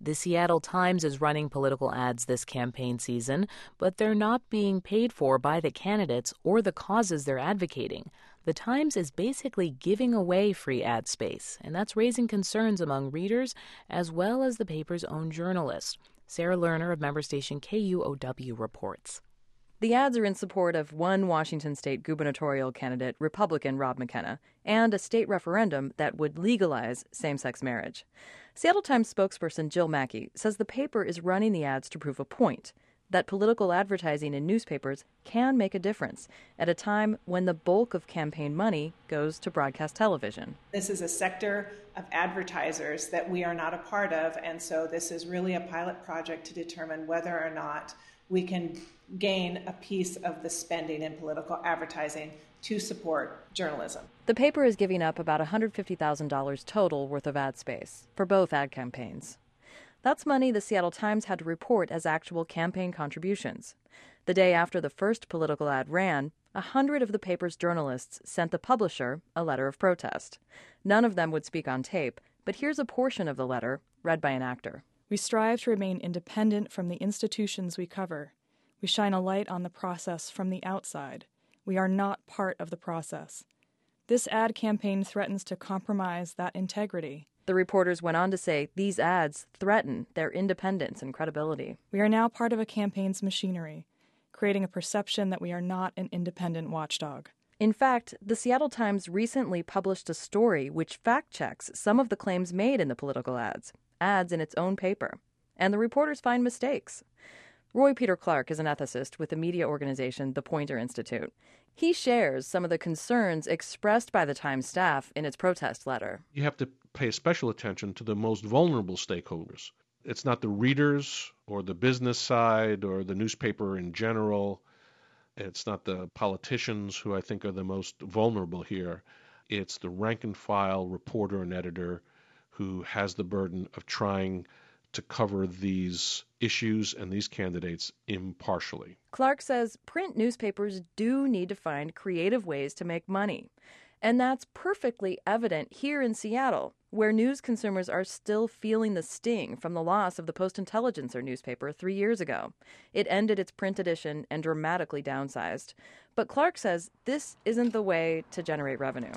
The Seattle Times is running political ads this campaign season, but they're not being paid for by the candidates or the causes they're advocating. The Times is basically giving away free ad space, and that's raising concerns among readers as well as the paper's own journalists. Sarah Lerner of member station KUOW reports. The ads are in support of one Washington state gubernatorial candidate, Republican Rob McKenna, and a state referendum that would legalize same-sex marriage. Seattle Times spokesperson Jill Mackey says the paper is running the ads to prove a point, that political advertising in newspapers can make a difference at a time when the bulk of campaign money goes to broadcast television. This is a sector of advertisers that we are not a part of, and so this is really a pilot project to determine whether or not we can gain a piece of the spending in political advertising to support journalism. The paper is giving up about $150,000 total worth of ad space for both ad campaigns. That's money the Seattle Times had to report as actual campaign contributions. The day after the first political ad ran, 100 of the paper's journalists sent the publisher a letter of protest. None of them would speak on tape, but here's a portion of the letter read by an actor. We strive to remain independent from the institutions we cover. We shine a light on the process from the outside. We are not part of the process. This ad campaign threatens to compromise that integrity. The reporters went on to say these ads threaten their independence and credibility. We are now part of a campaign's machinery, creating a perception that we are not an independent watchdog. In fact, the Seattle Times recently published a story which fact-checks some of the claims made in the political ads in its own paper. And the reporters find mistakes. Roy Peter Clark is an ethicist with the media organization The Poynter Institute. He shares some of the concerns expressed by the Times staff in its protest letter. You have to pay special attention to the most vulnerable stakeholders. It's not the readers or the business side or the newspaper in general. It's not the politicians who I think are the most vulnerable here. It's the rank and file reporter and editor who has the burden of trying to cover these issues and these candidates impartially. Clark says print newspapers do need to find creative ways to make money. And that's perfectly evident here in Seattle, where news consumers are still feeling the sting from the loss of the Post-Intelligencer newspaper 3 years ago. It ended its print edition and dramatically downsized. But Clark says this isn't the way to generate revenue.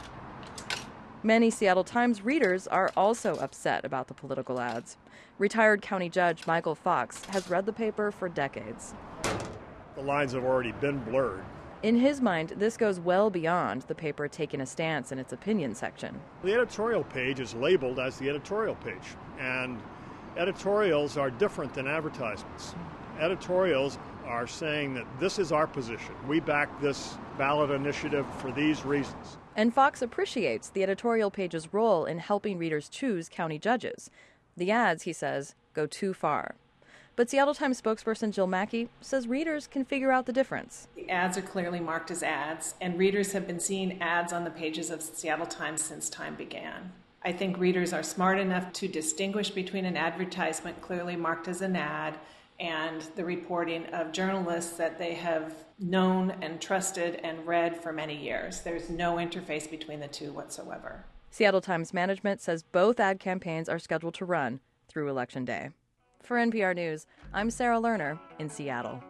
Many Seattle Times readers are also upset about the political ads. Retired county judge Michael Fox has read the paper for decades. The lines have already been blurred. In his mind, this goes well beyond the paper taking a stance in its opinion section. The editorial page is labeled as the editorial page, and editorials are different than advertisements. Editorials are saying that this is our position. We back this ballot initiative for these reasons. And Fox appreciates the editorial page's role in helping readers choose county judges. The ads, he says, go too far. But Seattle Times spokesperson Jill Mackey says readers can figure out the difference. The ads are clearly marked as ads, and readers have been seeing ads on the pages of Seattle Times since time began. I think readers are smart enough to distinguish between an advertisement clearly marked as an ad and the reporting of journalists that they have known and trusted and read for many years. There's no interface between the two whatsoever. Seattle Times management says both ad campaigns are scheduled to run through Election Day. For NPR News, I'm Sarah Lerner in Seattle.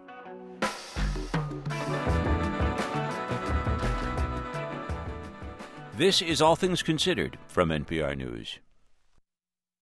This is All Things Considered from NPR News.